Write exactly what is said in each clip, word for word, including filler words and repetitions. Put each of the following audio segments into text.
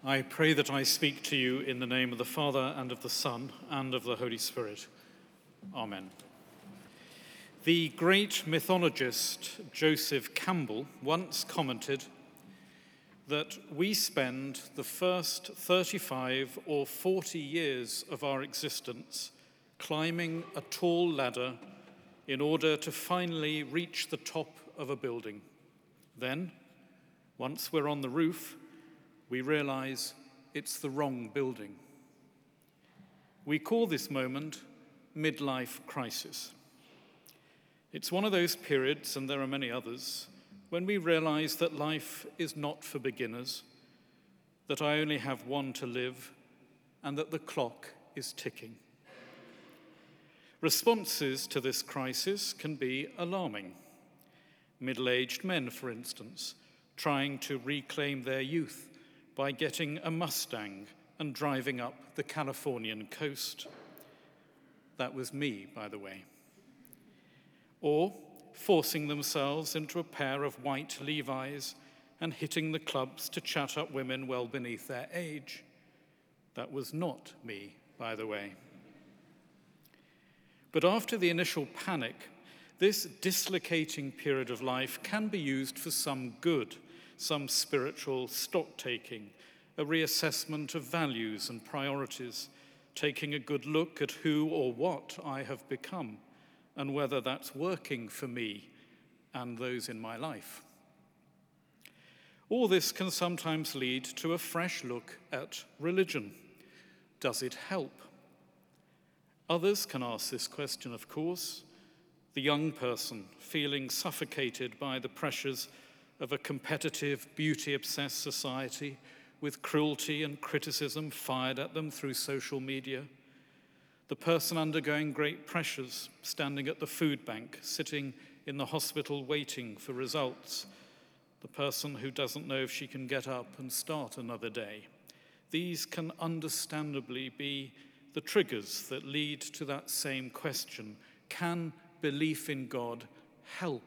I pray that I speak to you in the name of the Father, and of the Son, and of the Holy Spirit. Amen. The great mythologist Joseph Campbell once commented that we spend the first thirty-five or forty years of our existence climbing a tall ladder in order to finally reach the top of a building. Then, once we're on the roof, we realize it's the wrong building. We call this moment midlife crisis. It's one of those periods, and there are many others, when we realize that life is not for beginners, that I only have one to live, and that the clock is ticking. Responses to this crisis can be alarming. Middle-aged men, for instance, trying to reclaim their youth by getting a Mustang and driving up the Californian coast. That was me, by the way. Or forcing themselves into a pair of white Levi's and hitting the clubs to chat up women well beneath their age. That was not me, by the way. But after the initial panic, this dislocating period of life can be used for some good, some spiritual stock-taking, a reassessment of values and priorities, taking a good look at who or what I have become, and whether that's working for me and those in my life. All this can sometimes lead to a fresh look at religion. Does it help? Others can ask this question, of course. The young person feeling suffocated by the pressures of a competitive, beauty-obsessed society with cruelty and criticism fired at them through social media. The person undergoing great pressures, standing at the food bank, sitting in the hospital waiting for results. The person who doesn't know if she can get up and start another day. These can understandably be the triggers that lead to that same question: can belief in God help?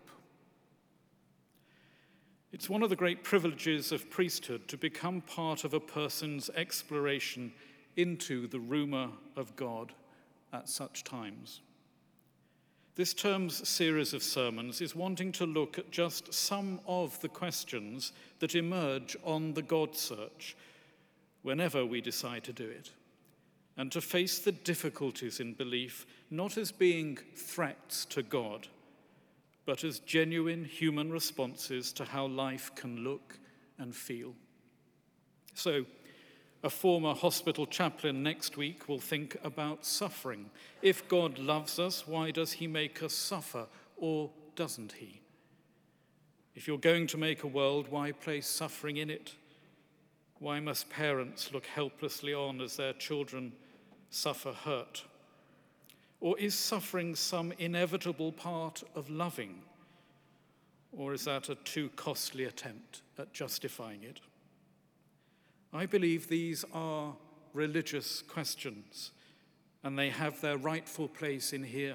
It's one of the great privileges of priesthood to become part of a person's exploration into the rumor of God at such times. This term's series of sermons is wanting to look at just some of the questions that emerge on the God search whenever we decide to do it, and to face the difficulties in belief not as being threats to God, but as genuine human responses to how life can look and feel. So, a former hospital chaplain next week will think about suffering. If God loves us, why does he make us suffer, or doesn't he? If you're going to make a world, why place suffering in it? Why must parents look helplessly on as their children suffer hurt? Or is suffering some inevitable part of loving? Or is that a too costly attempt at justifying it? I believe these are religious questions, and they have their rightful place in here.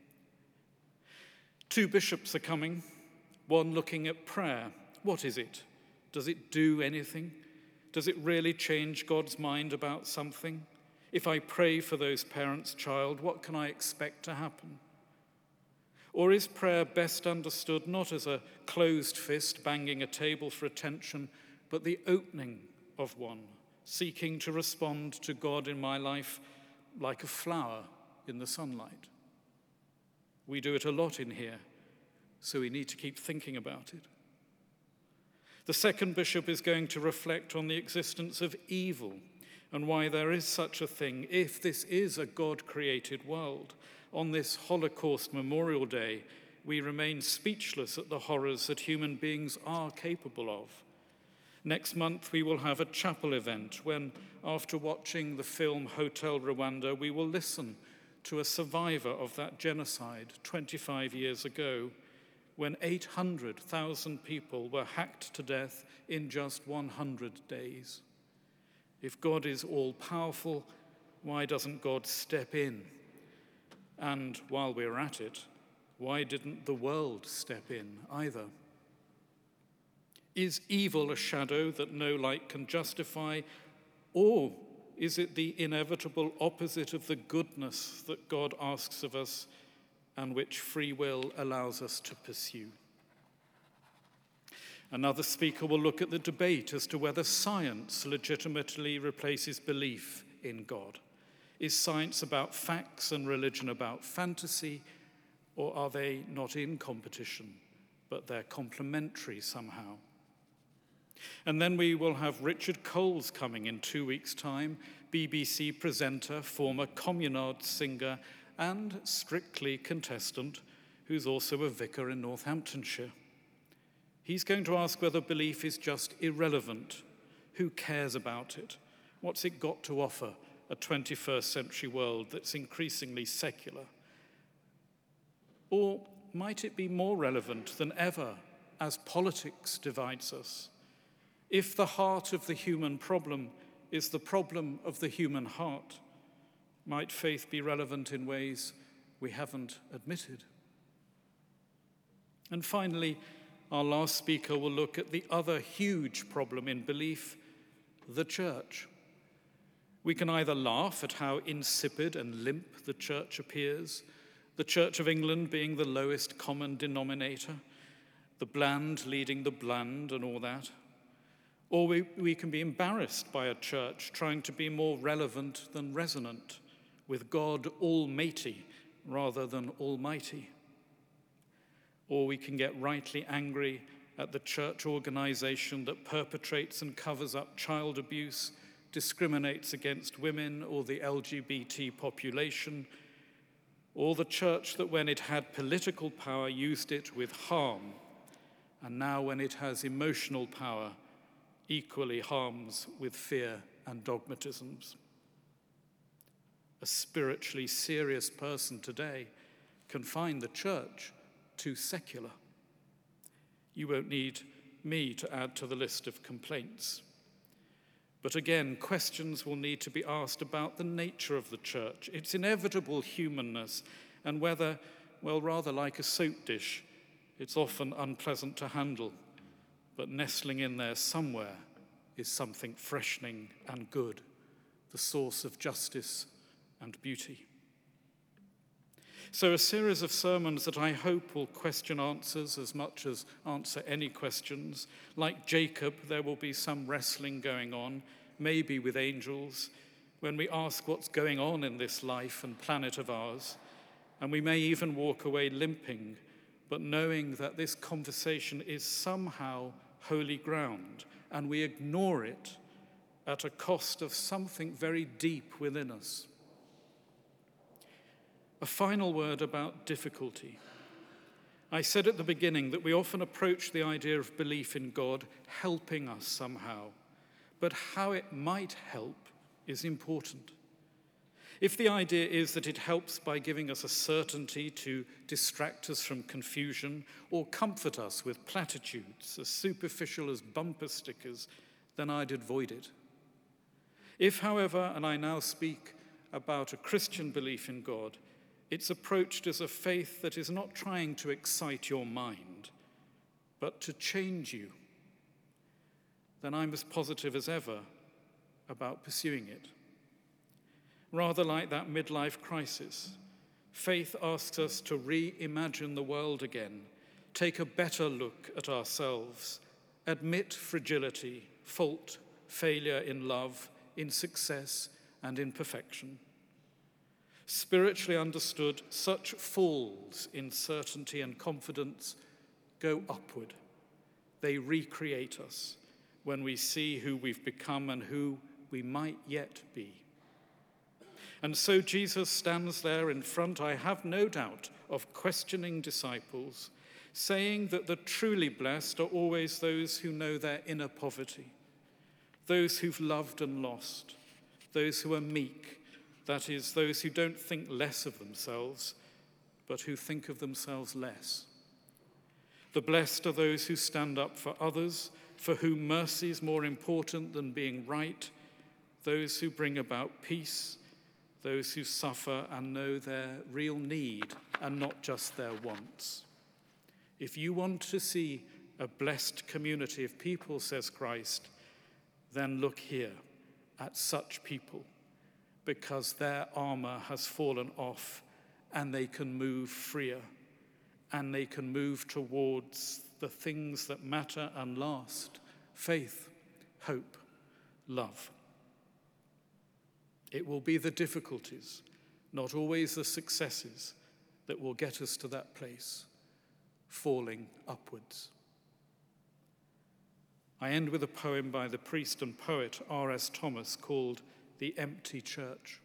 Two bishops are coming, one looking at prayer. What is it? Does it do anything? Does it really change God's mind about something? If I pray for those parents' child, what can I expect to happen? Or is prayer best understood not as a closed fist banging a table for attention, but the opening of one, seeking to respond to God in my life like a flower in the sunlight? We do it a lot in here, so we need to keep thinking about it. The second bishop is going to reflect on the existence of evil and why there is such a thing, if this is a God-created world. On this Holocaust Memorial Day, we remain speechless at the horrors that human beings are capable of. Next month, we will have a chapel event when, after watching the film Hotel Rwanda, we will listen to a survivor of that genocide twenty-five years ago, when eight hundred thousand people were hacked to death in just one hundred days. If God is all-powerful, why doesn't God step in? And while we're at it, why didn't the world step in either? Is evil a shadow that no light can justify, Or is it the inevitable opposite of the goodness that God asks of us and which free will allows us to pursue? Another speaker will look at the debate as to whether science legitimately replaces belief in God. Is science about facts and religion about fantasy, or are they not in competition, but they're complementary somehow? And then we will have Richard Coles coming in two weeks' time, B B C presenter, former Communard singer, and Strictly contestant, who's also a vicar in Northamptonshire. He's going to ask whether belief is just irrelevant. Who cares about it? What's it got to offer a twenty-first century world that's increasingly secular? Or might it be more relevant than ever as politics divides us? If the heart of the human problem is the problem of the human heart, might faith be relevant in ways we haven't admitted? And finally, our last speaker will look at the other huge problem in belief, the church. We can either laugh at how insipid and limp the church appears, the Church of England being the lowest common denominator, the bland leading the bland and all that. Or we, we can be embarrassed by a church trying to be more relevant than resonant, with God almighty rather than almighty. Or we can get rightly angry at the church organization that perpetrates and covers up child abuse, discriminates against women or the L G B T population, or the church that when it had political power used it with harm, and now when it has emotional power, equally harms with fear and dogmatisms. A spiritually serious person today can find the church too secular. You won't need me to add to the list of complaints. But again, questions will need to be asked about the nature of the church, its inevitable humanness, and whether, well, rather like a soap dish, it's often unpleasant to handle, but nestling in there somewhere is something freshening and good, the source of justice and beauty. So a series of sermons that I hope will question answers as much as answer any questions. Like Jacob, there will be some wrestling going on, maybe with angels, when we ask what's going on in this life and planet of ours, and we may even walk away limping, but knowing that this conversation is somehow holy ground, and we ignore it at a cost of something very deep within us. A final word about difficulty. I said at the beginning that we often approach the idea of belief in God helping us somehow, but how it might help is important. If the idea is that it helps by giving us a certainty to distract us from confusion or comfort us with platitudes as superficial as bumper stickers, then I'd avoid it. If, however, and I now speak about a Christian belief in God, it's approached as a faith that is not trying to excite your mind, but to change you, then I'm as positive as ever about pursuing it. Rather like that midlife crisis, faith asks us to reimagine the world again, take a better look at ourselves, admit fragility, fault, failure in love, in success, and in perfection. Spiritually understood, such falls in certainty and confidence go upward. They recreate us when we see who we've become and who we might yet be. And so Jesus stands there in front, I have no doubt, of questioning disciples, saying that the truly blessed are always those who know their inner poverty, those who've loved and lost, those who are meek, that is, those who don't think less of themselves, but who think of themselves less. The blessed are those who stand up for others, for whom mercy is more important than being right, those who bring about peace, those who suffer and know their real need and not just their wants. If you want to see a blessed community of people, says Christ, then look here at such people because their armor has fallen off and they can move freer and they can move towards the things that matter and last: faith, hope, love. It will be the difficulties, not always the successes, that will get us to that place, falling upwards. I end with a poem by the priest and poet R S Thomas called "The Empty Church."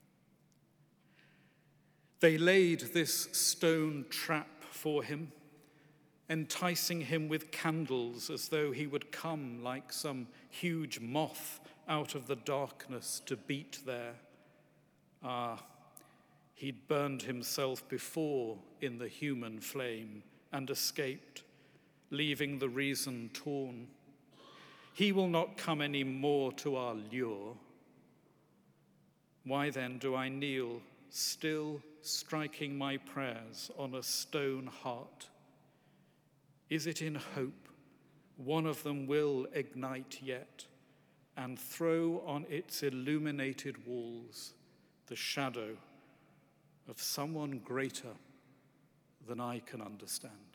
They laid this stone trap for him, enticing him with candles as though he would come like some huge moth out of the darkness to beat there. Ah, he'd burned himself before in the human flame and escaped, leaving the reason torn. He will not come any more to our lure. Why then do I kneel, still striking my prayers on a stone heart? Is it in hope one of them will ignite yet and throw on its illuminated walls the shadow of someone greater than I can understand?